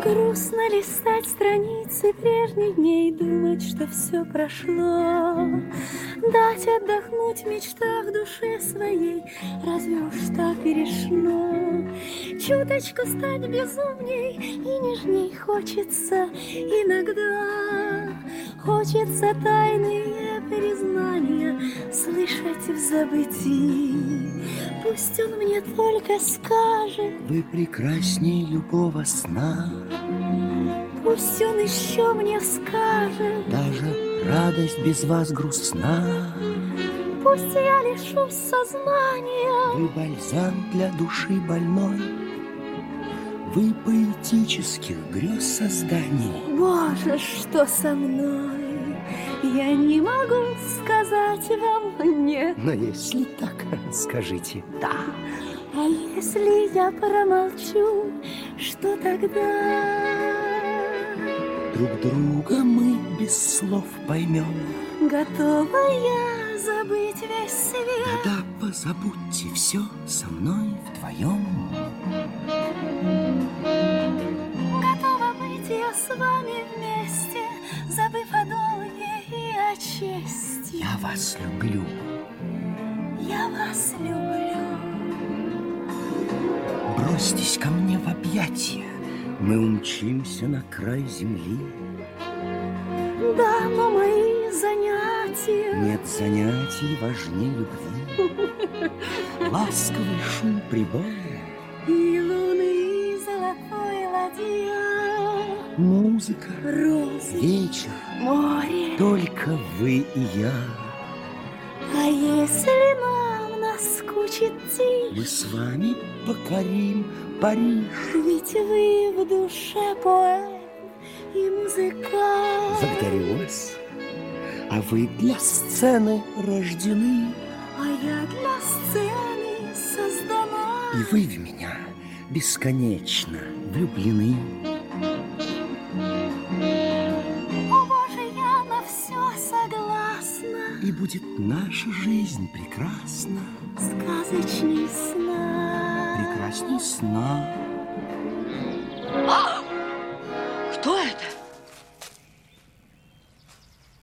Грустно листать страницы прежних дней, думать, что все прошло. Дать отдохнуть в мечтах душе своей, разве уж так и решено? Чуточку стать безумней и нежней хочется иногда. Хочется тайные признания слышать в забытии. Пусть он мне только скажет: вы прекрасней любого сна. Пусть он еще мне скажет: даже радость без вас грустна. пусть я лишусь сознания. Вы бальзам для души больной. Вы поэтических грез создание. Боже, что со мной? Я не могу сказать вам нет. Но если так, скажите да. А если я промолчу, что тогда? Друг друга мы без слов поймем. Готова я забыть весь свет. Да, позабудьте все со мной вдвоем. Готова быть я с вами вместе, забыв о долге и о чести. Я вас люблю. Я вас люблю. Бросьтесь ко мне в объятия, мы умчимся на край земли. Да, но мои занятия... Нет занятий важнее любви. Ласковый шум прибоя и луны золотой ладья. Музыка, розы, вечер, море. Только вы и я. А если нам наскучит тишь, мы с вами покорим Париж. Ведь вы в душе поэт и музыкант. Благодарю вас. А вы для сцены рождены. А я для сцены создана. И вы в меня бесконечно влюблены. О, Боже, я на все согласна. И будет наша жизнь прекрасна. Сказочней сна. Прекрасней сна.